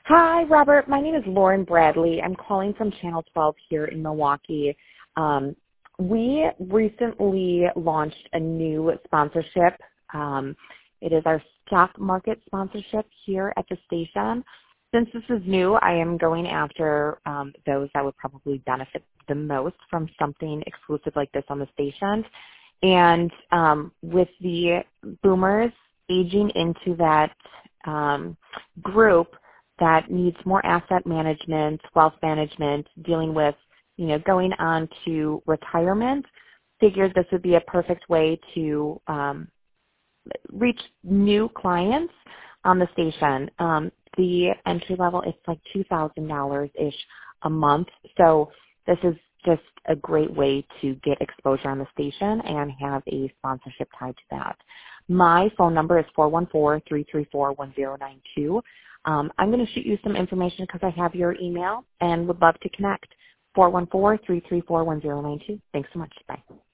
Hi, Robert. My name is Lauren Bradley. I'm calling from Channel 12 here in Milwaukee. We recently launched a new sponsorship. It is our stock market sponsorship here at the station. Since this is new, I am going after those that would probably benefit the most from something exclusive like this on the station. And with the boomers aging into that group that needs more asset management, wealth management, dealing with, going on to retirement, figured this would be a perfect way to reach new clients on the station. The entry level is like $2,000-ish a month. So this is just a great way to get exposure on the station and have a sponsorship tied to that. My phone number is 414-334-1092. I'm going to shoot you some information because I have your email and would love to connect. 414-334-1092. Thanks so much. Bye.